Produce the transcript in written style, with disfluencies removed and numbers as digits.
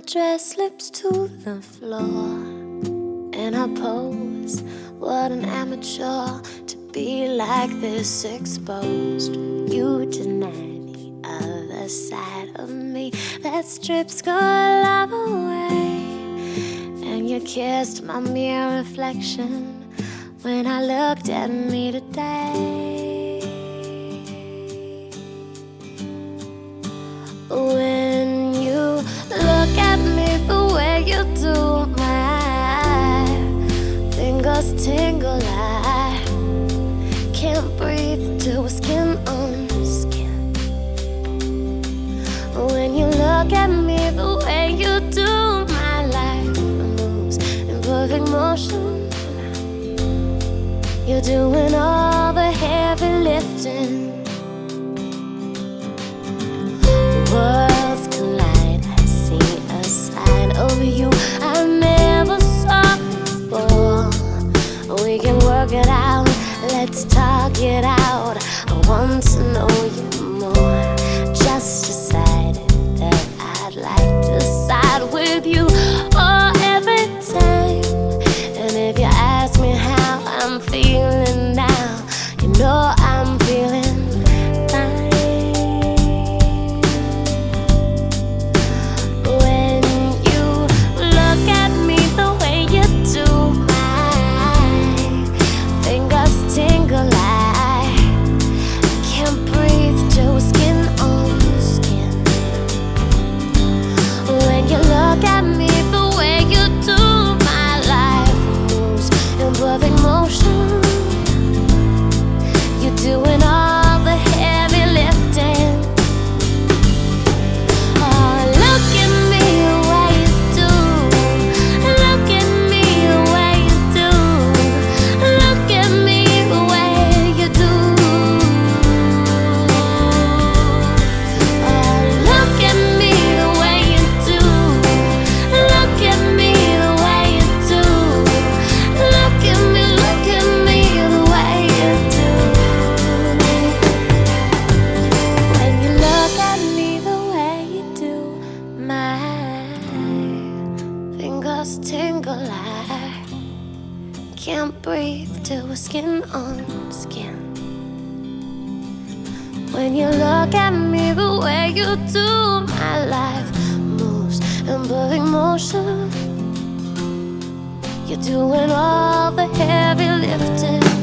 dress slips to the floor, and I pose. What an amateur to be like this exposed. You deny the other side of me that strips good love away. And you kissed my mere reflection when I looked at me today. When you look at me the way you do, my fingers tingle. I can't breathe till we're skin on skin. When you look at me the way you do, my life moves in perfect motion. You're doing all the heavy lifting. Worlds collide. I see a side of you I never saw before. We can work it out, let's talk it out. I want to know you more. Just decided that I'd like to side with you every time. And if you ask me how I'm feeling now, you know I'm feeling fine. When you look at me the way you do, my fingers tingle. I can't breathe till we're skin on skin. When you look at me the way you do, my life moves in perfect motion. You're doing all the heavy lifting. Oh, look at me the way you do. Look at me the way you do. Look at me the way you do. Oh, look at me the way you do. Look at me the way you do. Look at me the way you do. When you look at me the way you do, my fingers tingle. I can't breathe till we're skin on skin. When you look at me the way you do, my life moves in perfect motion. You're doing all the heavy lifting.